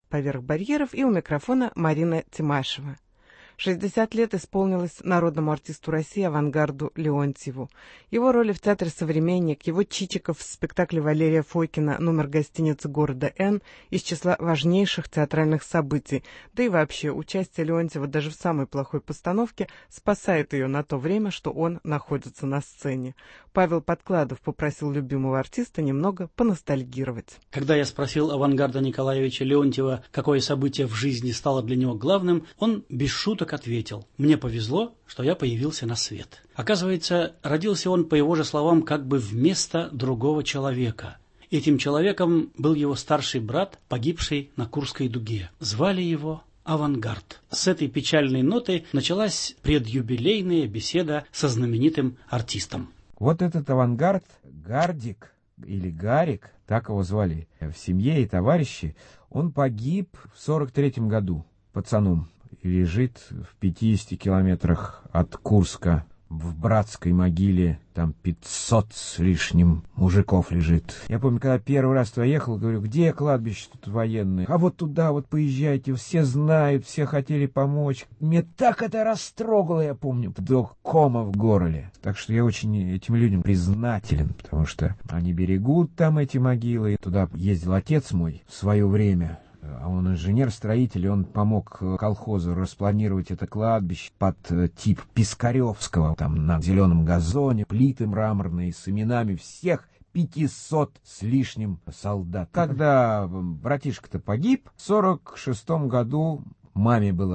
«Поверх барьеров», и у микрофона Марина Тимашева. 60 лет исполнилось народному артисту России Авангарду Леонтьеву. Его роли в театре «Современник», его Чичиков в спектакле Валерия Фокина «Номер гостиницы города Н» из числа важнейших театральных событий. Да и вообще, участие Леонтьева даже в самой плохой постановке спасает ее на то время, что он находится на сцене. Павел Подкладов попросил любимого артиста немного поностальгировать. Когда я спросил Авангарда Николаевича Леонтьева, какое событие в жизни стало для него главным, он без шуток ответил: «Мне повезло, что я появился на свет». Оказывается, родился он, по его же словам, как бы вместо другого человека. Этим человеком был его старший брат, погибший на Курской дуге. Звали его Авангард. С этой печальной ноты началась предюбилейная беседа со знаменитым артистом. Вот этот Авангард, Гардик или Гарик, так его звали в семье и товарищи, он погиб в 43-м году пацаном. И лежит в 50 километрах от Курска, в братской могиле, там 500 с лишним мужиков лежит. Я помню, когда первый раз туда ехал, говорю: где кладбище тут военное? А вот туда вот поезжайте, все знают, все хотели помочь. Мне так это растрогало, я помню, до кома в горле. Так что я очень этим людям признателен, потому что они берегут там эти могилы. Туда ездил отец мой в свое время. А он инженер-строитель, и он помог колхозу распланировать это кладбище под тип Пискаревского. Там на зеленом газоне плиты мраморные с именами всех 500 с лишним солдат. Когда братишка-то погиб, в 46-м году маме было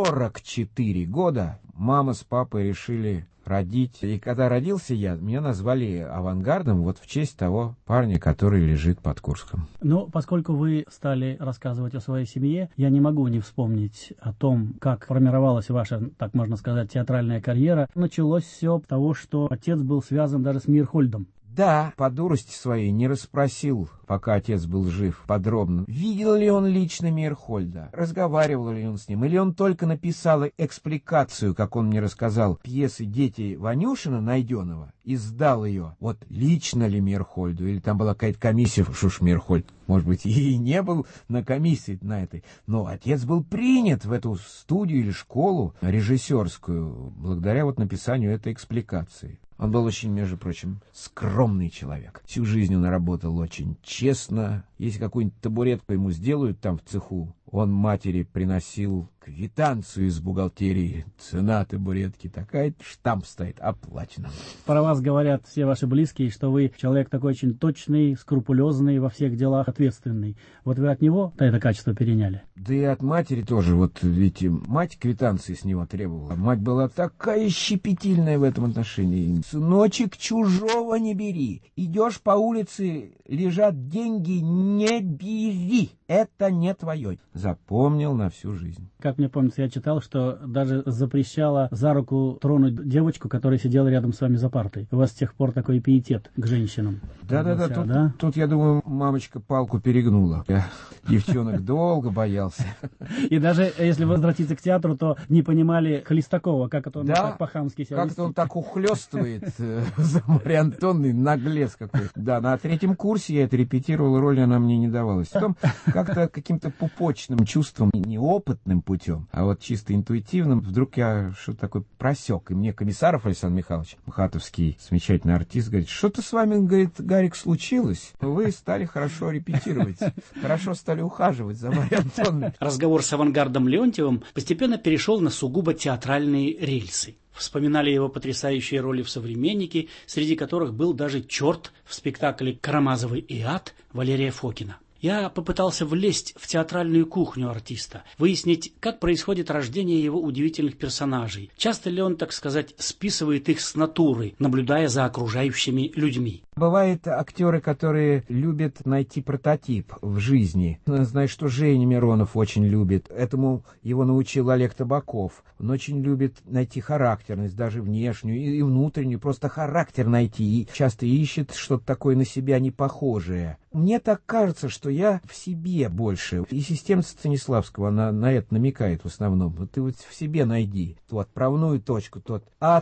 44 года, мама с папой решили родить. И когда родился я, меня назвали Авангардом вот в честь того парня, который лежит под Курском. Но поскольку вы стали рассказывать о своей семье, я не могу не вспомнить о том, как формировалась ваша, так можно сказать, театральная карьера. Началось все с того, что отец был связан даже с Мейерхольдом. Да, по дурости своей не расспросил, пока отец был жив, подробно, видел ли он лично Мейерхольда, разговаривал ли он с ним, или он только написал экспликацию, как он мне рассказал, пьесы «Дети Ванюшина» Найденова, и сдал ее. Вот лично ли Мейерхольду, или там была какая-то комиссия, шуш Мейерхольд, может быть, и не был на комиссии на этой, но отец был принят в эту студию или школу режиссерскую, благодаря вот написанию этой экспликации. Он был очень, между прочим, скромный человек. Всю жизнь он работал очень честно. Если какую-нибудь табуретку ему сделают там в цеху, он матери приносил квитанцию из бухгалтерии. Цена табуретки такая, штамп стоит, оплачено. Про вас говорят все ваши близкие, что вы человек такой очень точный, скрупулезный, во всех делах ответственный. Вот вы от него это качество переняли? Да и от матери тоже. Вот ведь мать квитанции с него требовала. Мать была такая щепетильная в этом отношении. Сыночек, чужого не бери. Идешь по улице, лежат деньги, не бери. Это не твое. Запомнил на всю жизнь. Как мне помнится, я читал, что даже запрещала за руку тронуть девочку, которая сидела рядом с вами за партой. У вас с тех пор такой пиетет к женщинам. Да-да-да, тут, я думаю, мамочка палку перегнула. Я девчонок долго боялся. И даже если возвратиться к театру, то не понимали Хлестакова, как это он так по-хамски себя как-то он так ухлёстывает за Марьей Антоновной, наглец какой. Да, на 3-м курсе я это репетировал, роль она мне не давалась. Потом как-то каким-то пупочным чувством, неопытным путем, а вот чисто интуитивным, вдруг я что-то такое просек. И мне Комиссаров Александр Михайлович, мхатовский, замечательный артист, говорит: что-то с вами, говорит, Гарик, случилось? Вы стали хорошо репетировать, хорошо стали ухаживать за Марьей Антоновной. Разговор с Авангардом Леонтьевым постепенно перешел на сугубо театральные рельсы. Вспоминали его потрясающие роли в «Современнике», среди которых был даже черт в спектакле «Карамазовый и ад» Валерия Фокина. Я попытался влезть в театральную кухню артиста, выяснить, как происходит рождение его удивительных персонажей. Часто ли он, так сказать, списывает их с натуры, наблюдая за окружающими людьми. Бывают актеры, которые любят найти прототип в жизни. Знаю, что Женя Миронов очень любит. Этому его научил Олег Табаков. Он очень любит найти характерность, даже внешнюю и внутреннюю, просто характер найти. И часто ищет что-то такое на себя непохожее. Мне так кажется, что я в себе больше. И система Станиславского, она на это намекает в основном. Вот ты вот в себе найди ту отправную точку, тот атом,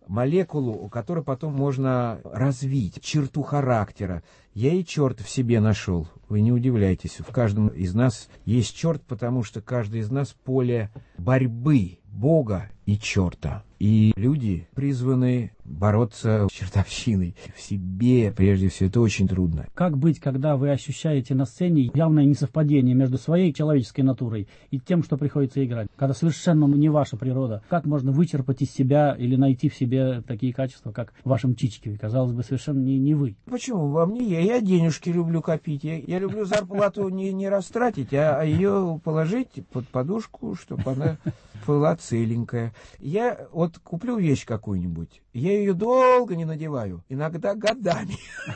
молекулу, которую потом можно развить, черту характера. Я и черт в себе нашел. Вы не удивляйтесь, в каждом из нас есть черт, потому что каждый из нас поле борьбы Бога и черта. И люди призваны бороться с чертовщиной в себе, прежде всего, это очень трудно. Как быть, когда вы ощущаете на сцене явное несовпадение между своей человеческой натурой и тем, что приходится играть? Когда совершенно не ваша природа. Как можно вычерпать из себя или найти в себе такие качества, как в вашем Чичикове? Казалось бы, совершенно не вы. Почему? Во мне я денежки люблю копить. Я люблю зарплату не растратить, а ее положить под подушку, чтобы она была целенькая. Я вот куплю вещь какую-нибудь, я ее долго не надеваю, иногда годами.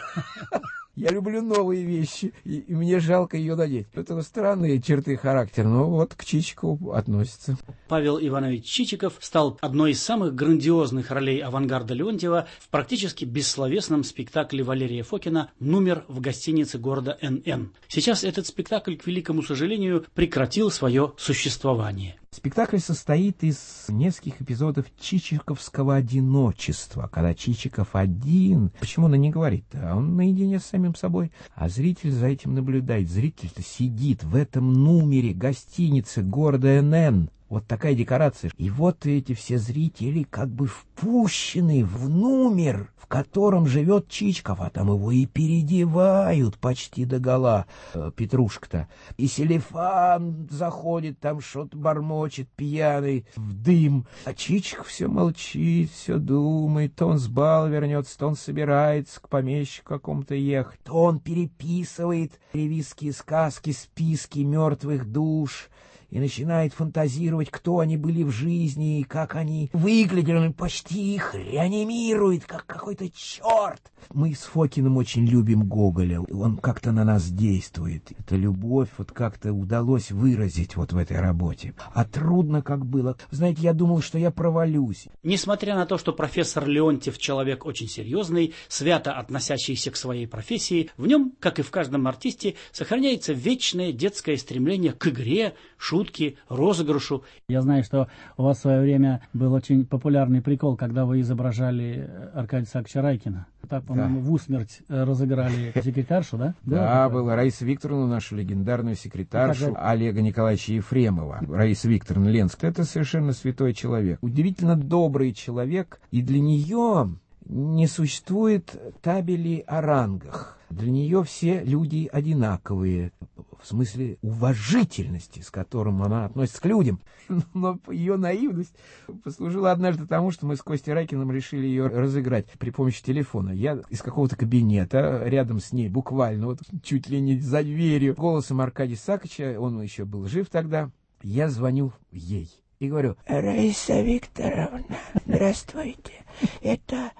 Я люблю новые вещи, и мне жалко ее надеть. Это странные черты характера, но вот к Чичикову относятся. Павел Иванович Чичиков стал одной из самых грандиозных ролей авангарда Леонтьева в практически бессловесном спектакле Валерия Фокина «Номер» в гостинице города НН. Сейчас этот спектакль, к великому сожалению, прекратил свое существование. Спектакль состоит из нескольких эпизодов чичиковского одиночества, когда Чичиков один. Почему он не говорит-то? Он наедине с самим собой. А зритель за этим наблюдает. Зритель-то сидит в этом номере гостиницы города НН. Вот такая декорация. И вот эти все зрители как бы впущены в номер, в котором живет Чичиков, а там его и переодевают почти догола, Петрушка-то. И Селифан заходит, там что-то бормочет, пьяный, в дым. А Чичиков все молчит, все думает. То он с бала вернется, то он собирается к помещику какому-то ехать, то он переписывает ревизские сказки, списки мертвых душ. И начинает фантазировать, кто они были в жизни, и как они выглядели. Он почти их реанимирует, как какой-то черт. Мы с Фокиным очень любим Гоголя. Он как-то на нас действует. Эта любовь вот как-то удалось выразить вот в этой работе. А трудно как было. Знаете, я думал, что я провалюсь. Несмотря на то, что профессор Леонтьев человек очень серьезный, свято относящийся к своей профессии, в нем, как и в каждом артисте, сохраняется вечное детское стремление к игре, шутки, розыгрышу. Я знаю, что у вас в свое время был очень популярный прикол, когда вы изображали Аркадия Исааковича Райкина. Так, по-моему, в усмерть разыграли секретаршу, да? Да, была Раиса Викторовна, нашу легендарную секретаршу Олега Николаевича Ефремова. Раиса Викторовна Ленская. Это совершенно святой человек. Удивительно добрый человек. И для нее не существует табели о рангах. Для нее все люди одинаковые, в смысле уважительности, с которым она относится к людям. Но ее наивность послужила однажды тому, что мы с Костей Райкиным решили ее разыграть при помощи телефона. Я из какого-то кабинета рядом с ней, буквально, вот чуть ли не за дверью, голосом Аркадия Исааковича, он еще был жив тогда, я звоню ей. И говорю: Раиса Викторовна, здравствуйте. Это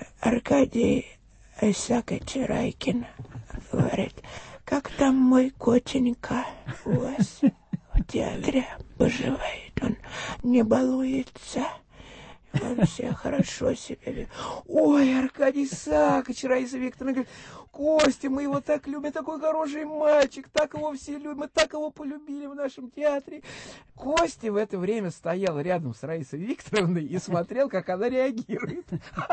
Аркадий Исаакович Райкин. Говорит: как там мой котенька у вас в театре поживает? Он не балуется? Он все хорошо себя ведет. Ой, Аркадий Исаакович, Раиса Викторовна говорит: Костя, мы его так любим, такой хороший мальчик, так его все любим, мы так его полюбили в нашем театре. Костя в это время стоял рядом с Раисой Викторовной и смотрел, как она реагирует.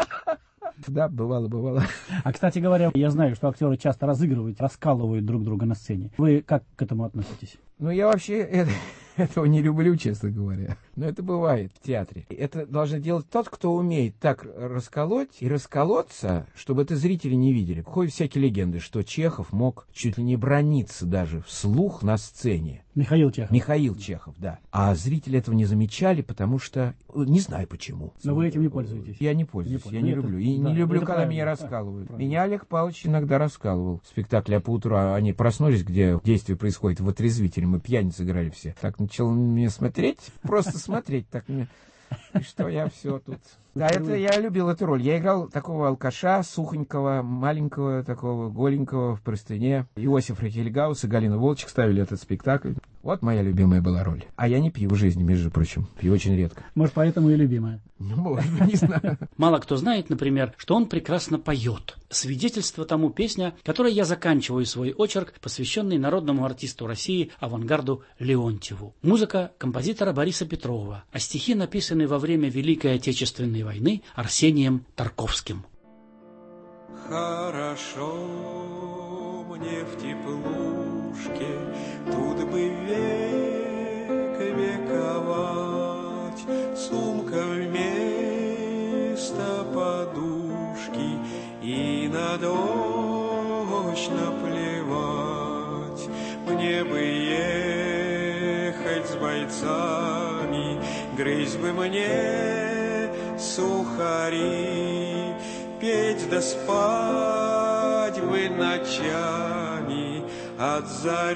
Да, бывало. А, кстати говоря, я знаю, что актеры часто разыгрывают, раскалывают друг друга на сцене. Вы как к этому относитесь? Ну, я вообще этого не люблю, честно говоря. Но это бывает в театре. Это должен делать тот, кто умеет так расколоть и расколоться, чтобы это зрители не видели. Ходят всякие легенды, что Чехов мог чуть ли не браниться даже вслух на сцене. Михаил Чехов, да. А зрители этого не замечали, потому что... Не знаю почему. Но вы этим не пользуетесь? Я не пользуюсь, я не люблю. И не люблю, когда меня раскалывают. Меня Олег Павлович иногда раскалывал. Спектакли по утру, они проснулись, где действие происходит в отрезвителе. Мы пьяницы играли все. Так начал меня смотреть, просто смотреть. Так мне... И что я все тут... Да, это я любил эту роль. Я играл такого алкаша, сухонького, маленького, такого голенького в простыне. Иосиф Рахельгаус и Галина Волчек ставили этот спектакль. Вот моя любимая была роль. А я не пью в жизни, между прочим. Пью очень редко. Может, поэтому и любимая. Ну, может быть, не знаю. Мало кто знает, например, что он прекрасно поет. Свидетельство тому песня, которой я заканчиваю свой очерк, посвященный народному артисту России, авангарду Леонтьеву. Музыка композитора Бориса Петрова, а стихи написаны во время Великой Отечественной войны Арсением Тарковским. Хорошо мне в теплушке, тут бы век вековать, сумка вместо подушки и на дождь наплевать. Мне бы ехать с бойцами, грызть бы мне сухари, петь да спать бы ночами от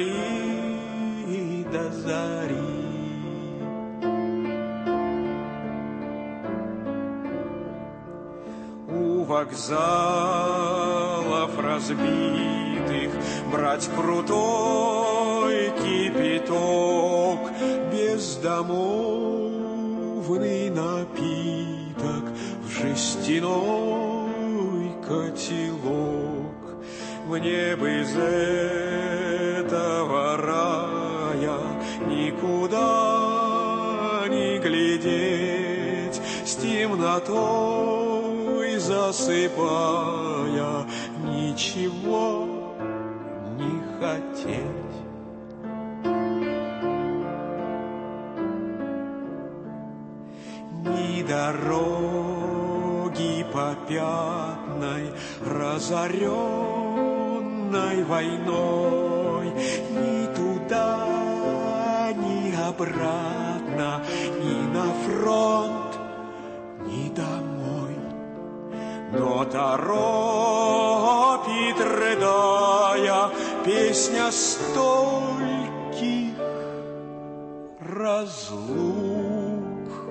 зари до зари. У вокзалов разбитых брать крутой кипяток, бездомовный напиток в жестяной котелок. Мне бы из этого рая никуда не глядеть, с темнотой засыпая, ничего не хотеть. Ни дороги попятной, разоренной войной, ни туда, ни обратно, ни на фронт, ни домой. Но торопит, рыдая, песня стольких разлук.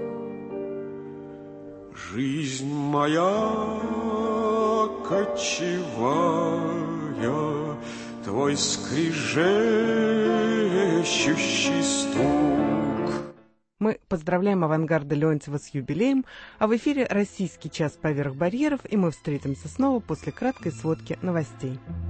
Жизнь моя кочевая, твой скрежещущий стук. Мы поздравляем авангарда Леонтьева с юбилеем, а в эфире «Российский час поверх барьеров», и мы встретимся снова после краткой сводки новостей.